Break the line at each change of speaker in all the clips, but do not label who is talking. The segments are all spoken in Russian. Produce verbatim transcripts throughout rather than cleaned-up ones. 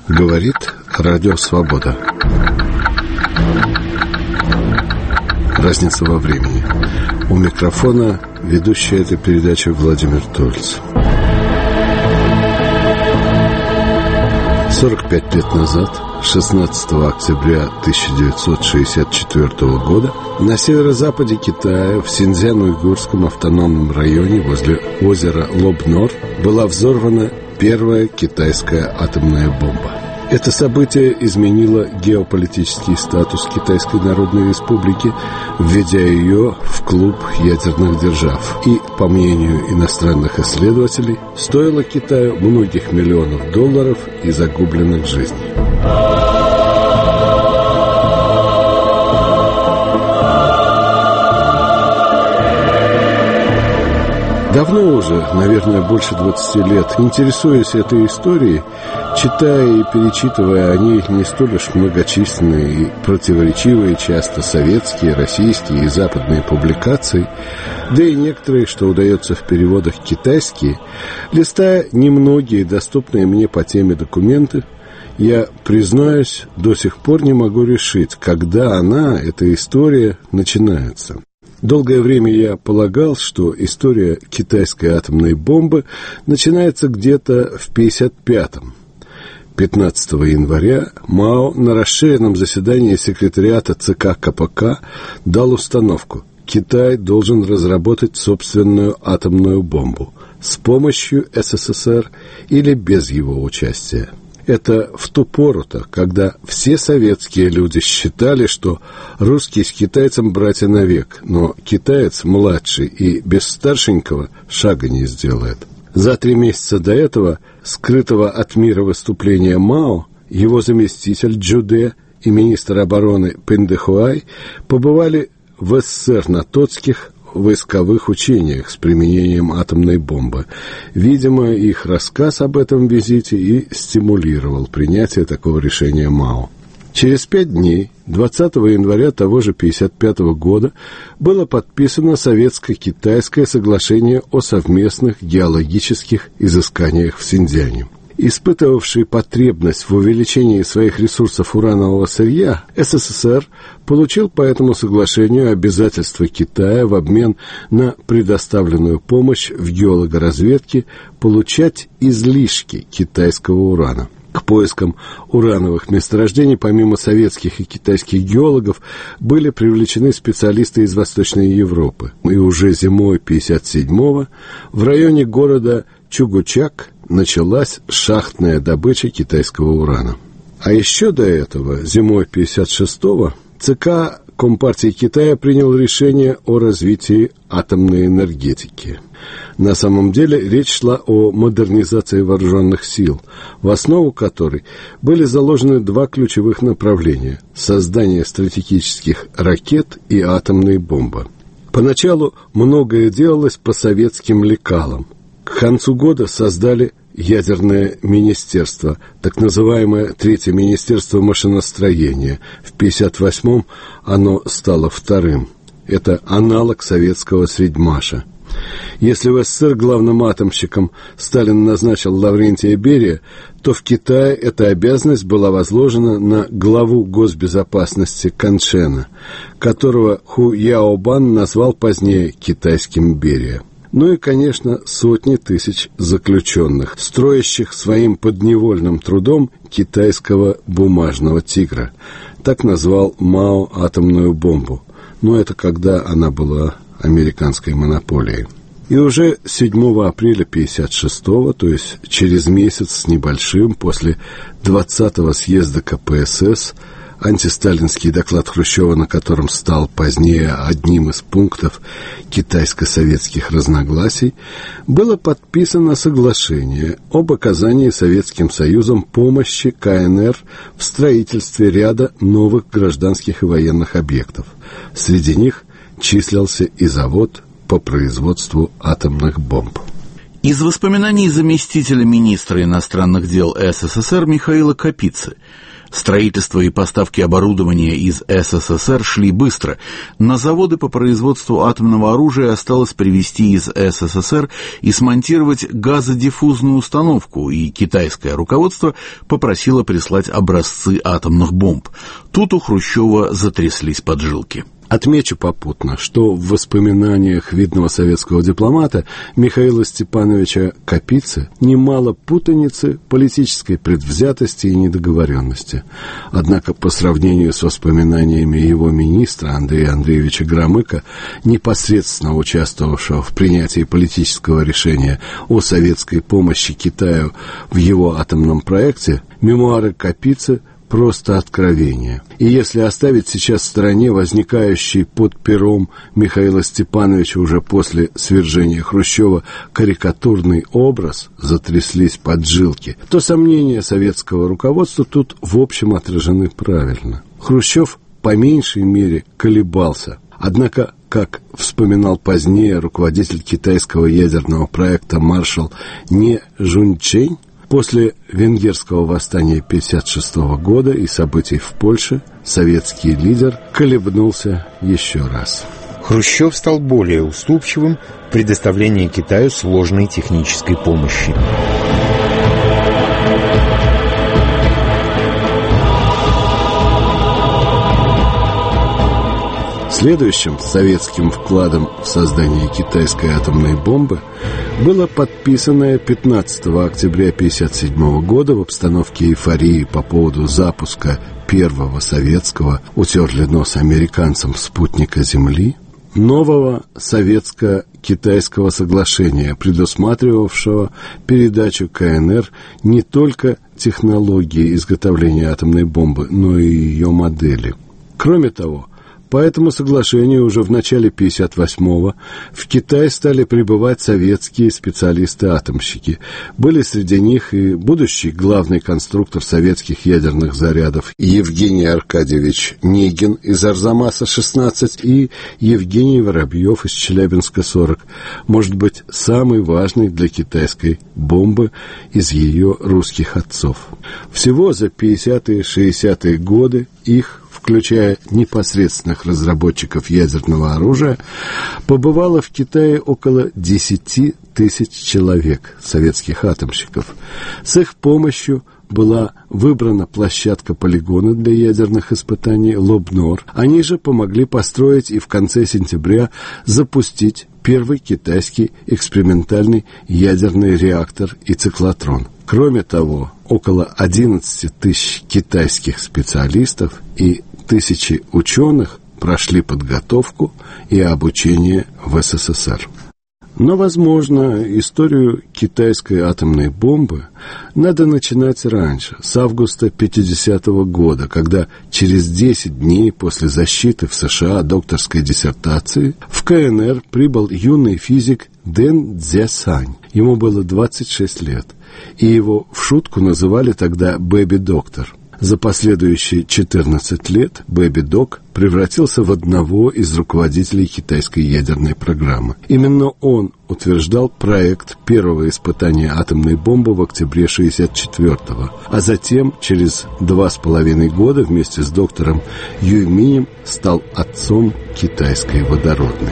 Говорит Радио Свобода. Разница во времени. У микрофона ведущий этой передачи Владимир Тольц. сорок пять лет назад, шестнадцатого октября тысяча девятьсот шестьдесят четвёртого года, на северо-западе Китая, в Синьцзян-Уйгурском автономном районе возле озера Лобнор, была взорвана первая китайская атомная бомба. Это событие изменило геополитический статус Китайской Народной Республики, введя ее в клуб ядерных держав. И, по мнению иностранных исследователей, стоило Китаю многих миллионов долларов и загубленных жизней. Давно уже, наверное, больше двадцати лет, интересуясь этой историей, читая и перечитывая о ней не столь уж многочисленные и противоречивые часто советские, российские и западные публикации, да и некоторые, что удается в переводах китайские, листая немногие доступные мне по теме документы, я, признаюсь, до сих пор не могу решить, когда она, эта история, начинается. Долгое время я полагал, что история китайской атомной бомбы начинается где-то в пятьдесят пятом. пятнадцатого января Мао на расширенном заседании секретариата ЦК КПК дал установку: Китай должен разработать собственную атомную бомбу с помощью СССР или без его участия. Это в ту пору-то, когда все советские люди считали, что русский с китайцем братья навек, но китаец младший и без старшенького шага не сделает. За три месяца до этого, скрытого от мира выступления Мао, его заместитель Джуде и министр обороны Пэндэхуай побывали в СССР на Тотских войсковых учениях с применением атомной бомбы. Видимо, их рассказ об этом визите и стимулировал принятие такого решения Мао. Через пять дней, двадцатого января того же пятьдесят пятого года, было подписано Советско-Китайское соглашение о совместных геологических изысканиях в Синьцзяне. Испытывавший потребность в увеличении своих ресурсов уранового сырья, СССР получил по этому соглашению обязательство Китая в обмен на предоставленную помощь в геологоразведке получать излишки китайского урана. К поискам урановых месторождений помимо советских и китайских геологов были привлечены специалисты из Восточной Европы. И уже зимой пятьдесят седьмого в районе города Чугучак началась шахтная добыча китайского урана. А еще до этого, зимой пятьдесят шестого, ЦК Компартии Китая принял решение о развитии атомной энергетики. На самом деле речь шла о модернизации вооруженных сил, в основу которой были заложены два ключевых направления – создание стратегических ракет и атомной бомбы. Поначалу многое делалось по советским лекалам. К концу года создали ядерное министерство, так называемое Третье министерство машиностроения. В пятьдесят восьмом оно стало вторым. Это аналог советского Средьмаша. Если в СССР главным атомщиком Сталин назначил Лаврентия Берия, то в Китае эта обязанность была возложена на главу госбезопасности Каншена, которого Ху Яобан назвал позднее китайским Берия. Ну и, конечно, сотни тысяч заключенных, строящих своим подневольным трудом китайского бумажного тигра. Так назвал Мао атомную бомбу. Но это когда она была американской монополией. И уже седьмого апреля пятьдесят шестого, то есть через месяц с небольшим после двадцатого съезда ка пэ эс эс, антисталинский доклад Хрущева, на котором стал позднее одним из пунктов китайско-советских разногласий, было подписано соглашение об оказании Советским Союзом помощи ка эн эр в строительстве ряда новых гражданских и военных объектов. Среди них числился и завод по производству атомных бомб.
Из воспоминаний заместителя министра иностранных дел СССР Михаила Капицы. Строительство и поставки оборудования из СССР шли быстро. На заводы по производству атомного оружия осталось привезти из СССР и смонтировать газодиффузную установку, и китайское руководство попросило прислать образцы атомных бомб. Тут у Хрущева затряслись поджилки.
Отмечу попутно, что в воспоминаниях видного советского дипломата Михаила Степановича Капицы немало путаницы, политической предвзятости и недоговоренности. Однако по сравнению с воспоминаниями его министра Андрея Андреевича Громыка, непосредственно участвовавшего в принятии политического решения о советской помощи Китаю в его атомном проекте, мемуары Капицы просто откровение. И если оставить сейчас в стороне возникающий под пером Михаила Степановича уже после свержения Хрущева карикатурный образ, затряслись поджилки, то сомнения советского руководства тут в общем отражены правильно. Хрущев по меньшей мере колебался. Однако, как вспоминал позднее руководитель китайского ядерного проекта маршал Не Жунчень, после венгерского восстания тысяча девятьсот пятьдесят шестого года и событий в Польше советский лидер колебнулся еще раз.
Хрущев стал более уступчивым в предоставлении Китаю сложной технической помощи.
Следующим советским вкладом в создание китайской атомной бомбы было подписанное пятнадцатого октября тысяча девятьсот пятьдесят седьмого года в обстановке эйфории по поводу запуска первого советского, утерли нос американцам, спутника Земли, нового советско-китайского соглашения, предусматривавшего передачу КНР не только технологии изготовления атомной бомбы, но и ее модели. Кроме того, по этому соглашению уже в начале пятьдесят восьмого в Китай стали прибывать советские специалисты-атомщики. Были среди них и будущий главный конструктор советских ядерных зарядов Евгений Аркадьевич Негин из Арзамаса шестнадцать и Евгений Воробьев из Челябинска сорок. Может быть, самый важный для китайской бомбы из ее русских отцов. Всего за пятидесятые-шестидесятые годы их, включая непосредственных разработчиков ядерного оружия, побывало в Китае около десяти тысяч человек, советских атомщиков. С их помощью была выбрана площадка полигона для ядерных испытаний Лобнор. Они же помогли построить и в конце сентября запустить первый китайский экспериментальный ядерный реактор и циклотрон. Кроме того, около одиннадцати тысяч китайских специалистов и тысячи ученых прошли подготовку и обучение в СССР. Но, возможно, историю китайской атомной бомбы надо начинать раньше, с августа пятидесятого года, когда через десять дней после защиты в США докторской диссертации в КНР прибыл юный физик Дэн Цзясань. Ему было двадцать шесть лет, и его в шутку называли тогда «Бэби-доктор». За последующие четырнадцать лет Бэби-док превратился в одного из руководителей китайской ядерной программы. Именно он утверждал проект первого испытания атомной бомбы в октябре шестьдесят четвёртого, а затем, через два с половиной года, вместе с доктором Юйминем стал отцом китайской водородной.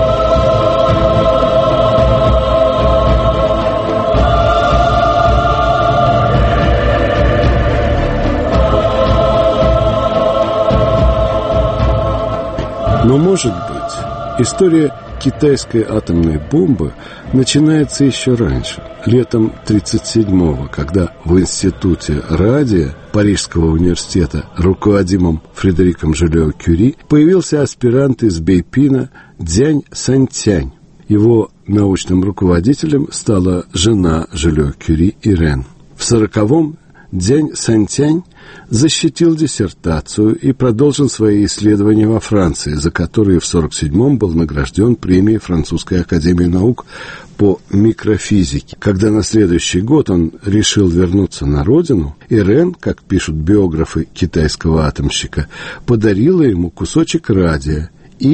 Но, может быть, история китайской атомной бомбы начинается еще раньше, летом тридцать седьмого, когда в институте радия Парижского университета, руководимым Фредериком Жолио-Кюри, появился аспирант из Бейпина Дзянь Сантянь. Его научным руководителем стала жена Жолио-Кюри Ирен. В сороковом Дзянь Сантянь защитил диссертацию и продолжил свои исследования во Франции, за которые в сорок седьмом был награжден премией Французской академии наук по микрофизике. Когда на следующий год он решил вернуться на родину, Ирен, как пишут биографы китайского атомщика, подарила ему кусочек радия и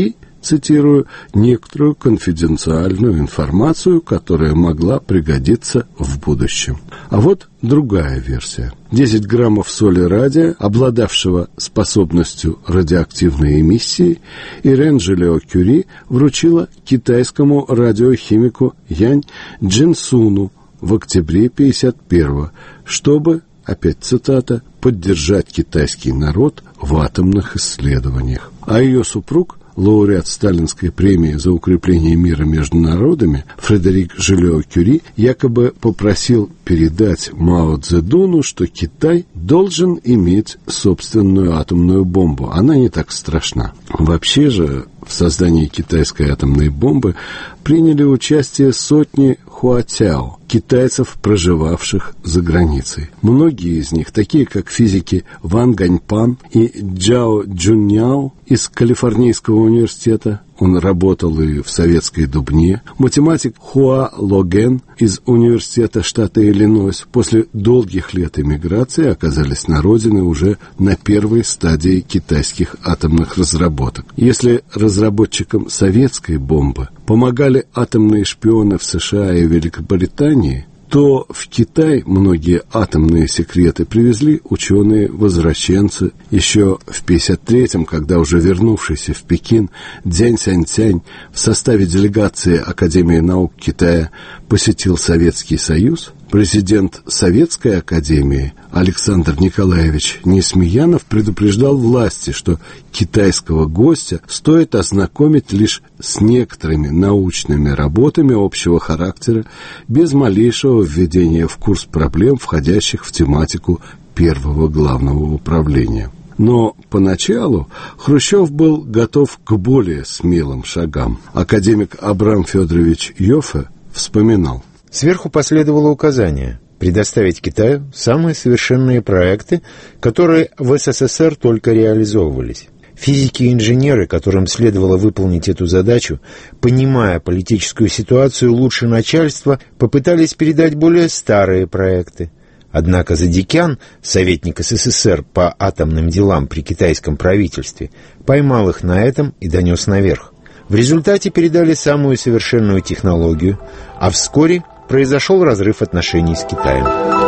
цитирую, «некоторую конфиденциальную информацию, которая могла пригодиться в будущем». А вот другая версия. десять граммов соли радия, обладавшего способностью радиоактивной эмиссии, Ирен Жолио-Кюри вручила китайскому радиохимику Янь Джинсуну в октябре тысяча девятьсот пятьдесят первого, чтобы, опять цитата, «поддержать китайский народ в атомных исследованиях». А ее супруг, лауреат Сталинской премии за укрепление мира между народами Фредерик Жолио-Кюри, якобы попросил передать Мао Цзэдуну, что Китай должен иметь собственную атомную бомбу. Она не так страшна. Вообще же в создании китайской атомной бомбы приняли участие сотни хуатяо, китайцев, проживавших за границей. Многие из них, такие как физики Ван Ганьпан и Джао Джуньяо из Калифорнийского университета, он работал и в советской Дубне, математик Хуа Логен из университета штата Иллинойс, после долгих лет эмиграции оказались на родине уже на первой стадии китайских атомных разработок. Если разработчикам советской бомбы помогали атомные шпионы в США и Великобритании, то в Китай многие атомные секреты привезли ученые-возвращенцы. Еще в пятьдесят третьем, когда уже вернувшийся в Пекин Дзянь Сяньцянь в составе делегации Академии наук Китая посетил Советский Союз, президент Советской Академии Александр Николаевич Несмеянов предупреждал власти, что китайского гостя стоит ознакомить лишь с некоторыми научными работами общего характера, без малейшего введения в курс проблем, входящих в тематику первого главного управления. Но поначалу Хрущев был готов к более смелым шагам. Академик Абрам Федорович Йоффе вспоминал:
сверху последовало указание предоставить Китаю самые совершенные проекты, которые в СССР только реализовывались. Физики и инженеры, которым следовало выполнить эту задачу, понимая политическую ситуацию лучше начальства, попытались передать более старые проекты. Однако Задикян, советник СССР по атомным делам при китайском правительстве, поймал их на этом и донес наверх. В результате передали самую совершенную технологию, а вскоре произошел разрыв отношений с Китаем.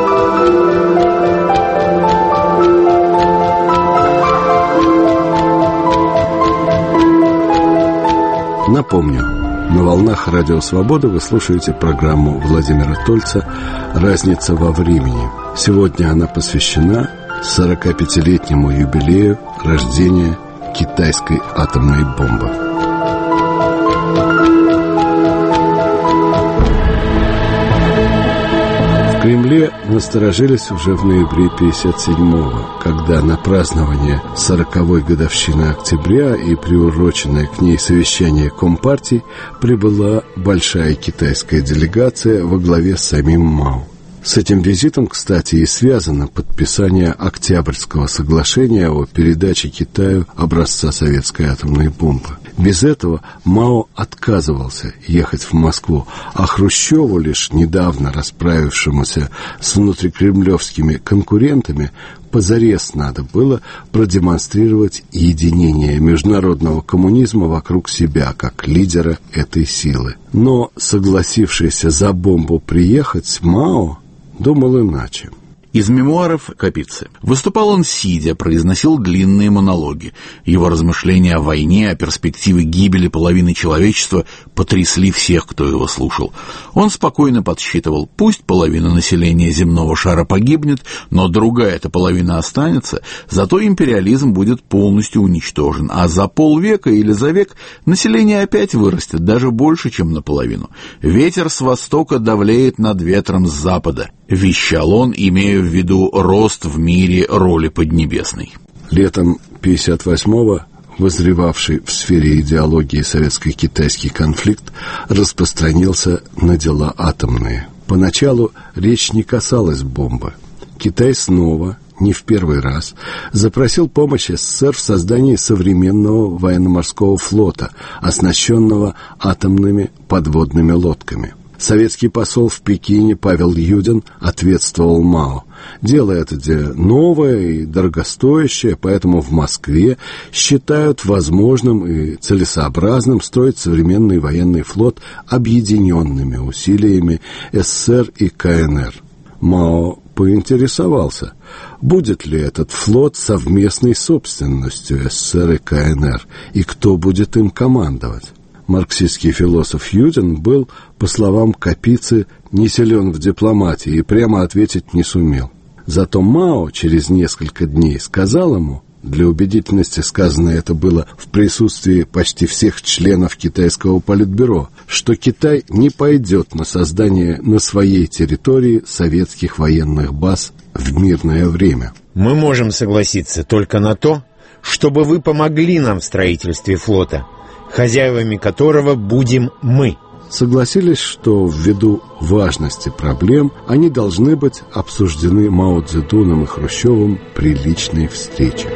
Напомню, на волнах Радио Свобода вы слушаете программу Владимира Тольца «Разница во времени». Сегодня она посвящена сорокапятилетнему юбилею рождения китайской атомной бомбы. В Кремле насторожились уже в ноябре пятьдесят седьмого, когда на празднование сороковой годовщины октября и приуроченное к ней совещание Компартии прибыла большая китайская делегация во главе с самим Мао. С этим визитом, кстати, и связано подписание Октябрьского соглашения о передаче Китаю образца советской атомной бомбы. Без этого Мао отказывался ехать в Москву, а Хрущеву, лишь недавно расправившемуся с внутрикремлевскими конкурентами, позарез надо было продемонстрировать единение международного коммунизма вокруг себя, как лидера этой силы. Но согласившийся за бомбу приехать Мао думал иначе.
Из мемуаров Капицы. Выступал он сидя, произносил длинные монологи. Его размышления о войне, о перспективе гибели половины человечества потрясли всех, кто его слушал. Он спокойно подсчитывал: пусть половина населения земного шара погибнет, но другая-то половина останется, зато империализм будет полностью уничтожен, а за полвека или за век население опять вырастет, даже больше, чем наполовину. Ветер с востока давлеет над ветром с запада. Вещал он, имея в виду рост в мире роли Поднебесной.
Летом пятьдесят восьмого возревавший в сфере идеологии советско-китайский конфликт распространился на дела атомные. Поначалу речь не касалась бомбы. Китай снова, не в первый раз, запросил помощь СССР в создании современного военно-морского флота, оснащенного атомными подводными лодками. Советский посол в Пекине Павел Юдин ответствовал Мао: «Дело это новое и дорогостоящее, поэтому в Москве считают возможным и целесообразным строить современный военный флот объединенными усилиями СССР и КНР». Мао поинтересовался, будет ли этот флот совместной собственностью СССР и КНР, и кто будет им командовать. Марксистский философ Юдин был, по словам Капицы, не силен в дипломатии и прямо ответить не сумел. Зато Мао через несколько дней сказал ему, для убедительности сказано это было в присутствии почти всех членов китайского политбюро, что Китай не пойдет на создание на своей территории советских военных баз в мирное время.
Мы можем согласиться только на то, чтобы вы помогли нам в строительстве флота, хозяевами которого будем мы.
Согласились, что ввиду важности проблем они должны быть обсуждены Мао Цзэдуном и Хрущевым при личной встрече.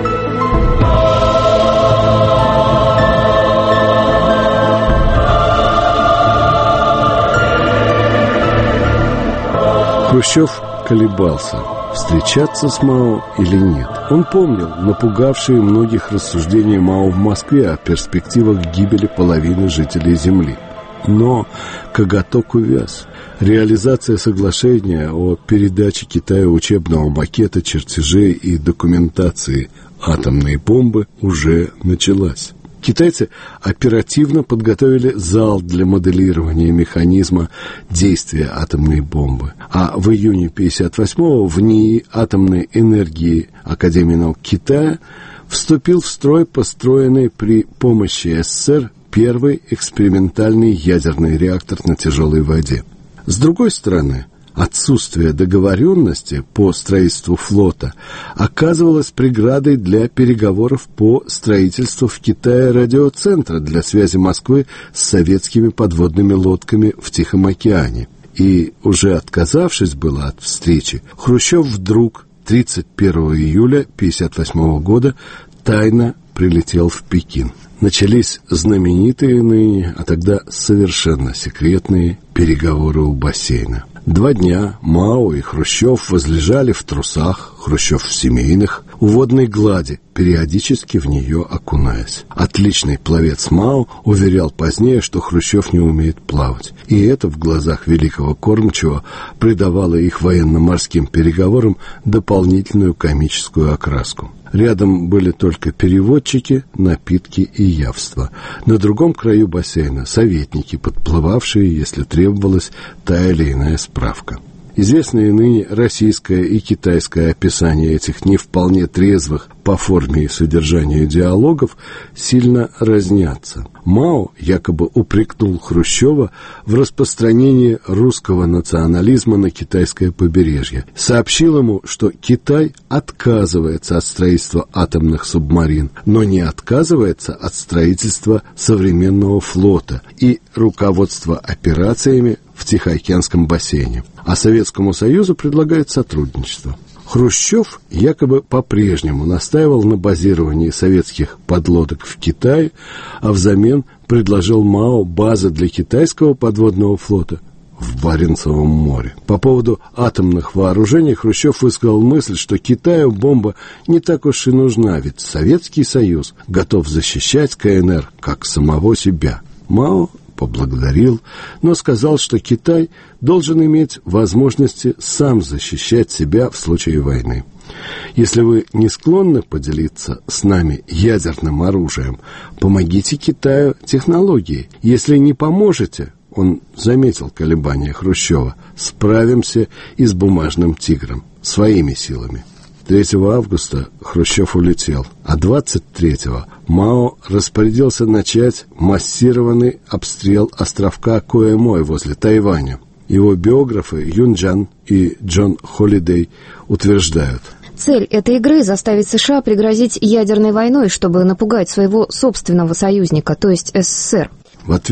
Хрущев колебался, встречаться с Мао или нет. Он помнил напугавшие многих рассуждения Мао в Москве о перспективах гибели половины жителей Земли. Но коготок увяз. Реализация соглашения о передаче Китаю учебного макета, чертежей и документации атомной бомбы уже началась. Китайцы оперативно подготовили зал для моделирования механизма действия атомной бомбы. А в июне пятьдесят восьмого в НИИ атомной энергии Академии наук Китая вступил в строй построенный при помощи СССР первый экспериментальный ядерный реактор на тяжелой воде. С другой стороны, отсутствие договоренности по строительству флота оказывалось преградой для переговоров по строительству в Китае радиоцентра для связи Москвы с советскими подводными лодками в Тихом океане. И, уже отказавшись было от встречи, Хрущев вдруг тридцать первого июля тысяча девятьсот пятьдесят восьмого года тайно прилетел в Пекин. Начались знаменитые ныне, а тогда совершенно секретные переговоры у бассейна. Два дня Мао и Хрущев возлежали в трусах, Хрущев в семейных, у водной глади, периодически в нее окунаясь. Отличный пловец Мао уверял позднее, что Хрущев не умеет плавать. И это в глазах великого кормчего придавало их военно-морским переговорам дополнительную комическую окраску. Рядом были только переводчики, напитки и явства. На другом краю бассейна советники, подплывавшие, если требовалась та или иная справка. Известные ныне российское и китайское описание этих не вполне трезвых по форме и содержанию диалогов сильно разнятся. Мао якобы упрекнул Хрущева в распространении русского национализма на китайское побережье. Сообщил ему, что Китай отказывается от строительства атомных субмарин, но не отказывается от строительства современного флота и руководства операциями в Тихоокеанском бассейне. А Советскому Союзу предлагает сотрудничество. Хрущев якобы по-прежнему настаивал на базировании советских подлодок в Китае, а взамен предложил Мао базы для китайского подводного флота в Баренцевом море. По поводу атомных вооружений Хрущев высказал мысль, что Китаю бомба не так уж и нужна, ведь Советский Союз готов защищать КНР как самого себя. Мао поблагодарил, но сказал, что Китай должен иметь возможности сам защищать себя в случае войны. Если вы не склонны поделиться с нами ядерным оружием, помогите Китаю технологией. Если не поможете, он заметил колебания Хрущева, справимся и с бумажным тигром своими силами. третьего августа Хрущев улетел, а двадцать третьего Мао распорядился начать массированный обстрел островка Коэ-Мой возле Тайваня. Его биографы Юн Джан и Джон Холидей утверждают:
цель этой игры — заставить США пригрозить ядерной войной, чтобы напугать своего собственного союзника, то есть СССР.
В ответ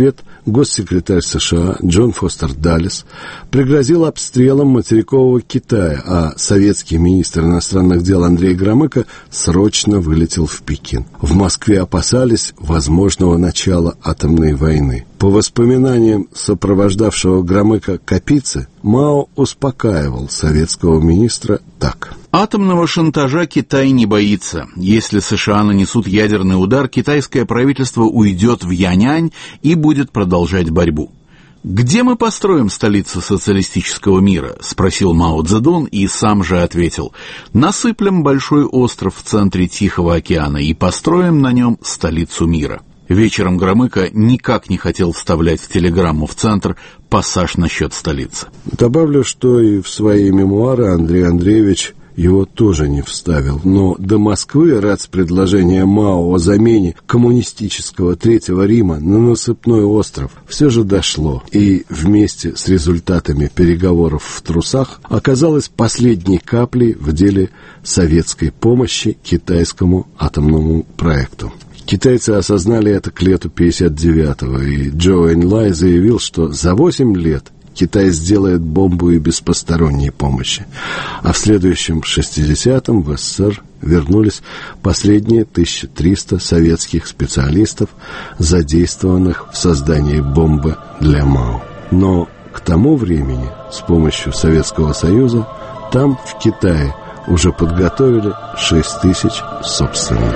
госсекретарь США Джон Фостер Даллес пригрозил обстрелом материкового Китая, а советский министр иностранных дел Андрей Громыко срочно вылетел в Пекин. В Москве опасались возможного начала атомной войны. По воспоминаниям сопровождавшего Громыко Капицы, Мао успокаивал советского министра так.
Атомного шантажа Китай не боится. Если США нанесут ядерный удар, китайское правительство уйдет в Яньань и будет продолжать борьбу. «Где мы построим столицу социалистического мира?» — спросил Мао Цзэдун и сам же ответил. «Насыплем большой остров в центре Тихого океана и построим на нем столицу мира». Вечером Громыко никак не хотел вставлять в телеграмму в центр пассаж насчет столицы.
Добавлю, что и в свои мемуары Андрей Андреевич его тоже не вставил. Но до Москвы рацпредложение Мао о замене коммунистического Третьего Рима на насыпной остров все же дошло. И вместе с результатами переговоров в трусах оказалось последней каплей в деле советской помощи китайскому атомному проекту. Китайцы осознали это к лету пятьдесят девятого, и Чжоу Энлай заявил, что за восемь лет Китай сделает бомбу и без посторонней помощи. А в следующем шестидесятом в СССР вернулись последние тысяча триста советских специалистов, задействованных в создании бомбы для Мао. Но к тому времени с помощью Советского Союза там, в Китае, уже подготовили шесть тысяч собственных.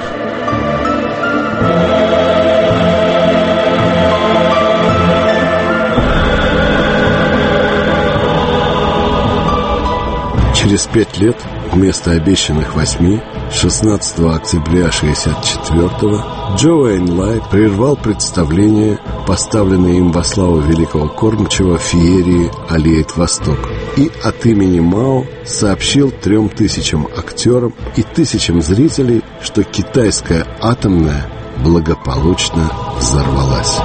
Через пять лет вместо обещанных восьми, шестнадцатого октября шестьдесят четвёртого, Чжоу Энлай прервал представление, поставленное им во славу великого кормчего феерии «Аллеет Восток», и от имени Мао сообщил трем тысячам актерам и тысячам зрителей, что китайская атомная благополучно взорвалась.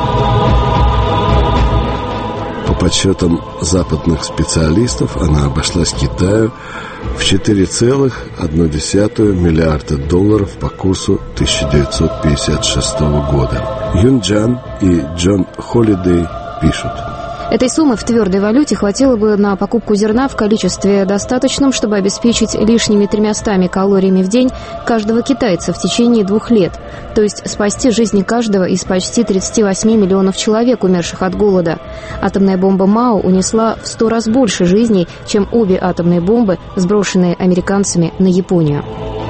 По подсчетам западных специалистов, она обошлась Китаю в четыре целых одна десятая миллиарда долларов по курсу тысяча девятьсот пятьдесят шестого года. Юн Джан и Джон Холидей пишут.
Этой суммы в твердой валюте хватило бы на покупку зерна в количестве достаточном, чтобы обеспечить лишними тремястами калориями в день каждого китайца в течение двух лет, то есть спасти жизни каждого из почти тридцати восьми миллионов человек, умерших от голода. Атомная бомба Мао унесла в сто раз больше жизней, чем обе атомные бомбы, сброшенные американцами на Японию.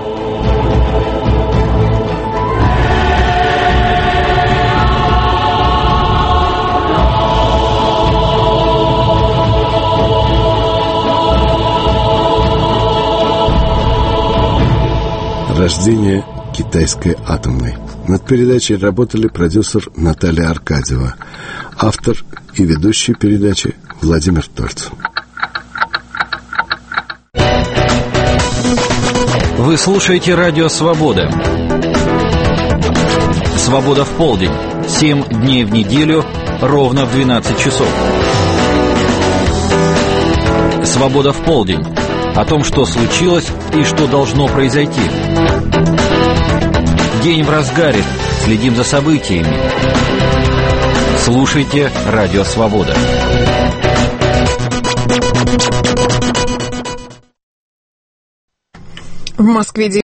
Рождение китайской атомной. Над передачей работали продюсер Наталья Аркадьева, автор и ведущий передачи Владимир Тольцев.
Вы слушаете радио «Свобода». «Свобода в полдень». Семь дней в неделю, ровно в двенадцать часов. «Свобода в полдень». О том, что случилось и что должно произойти. День в разгаре. Следим за событиями. Слушайте радио «Свобода».
В Москве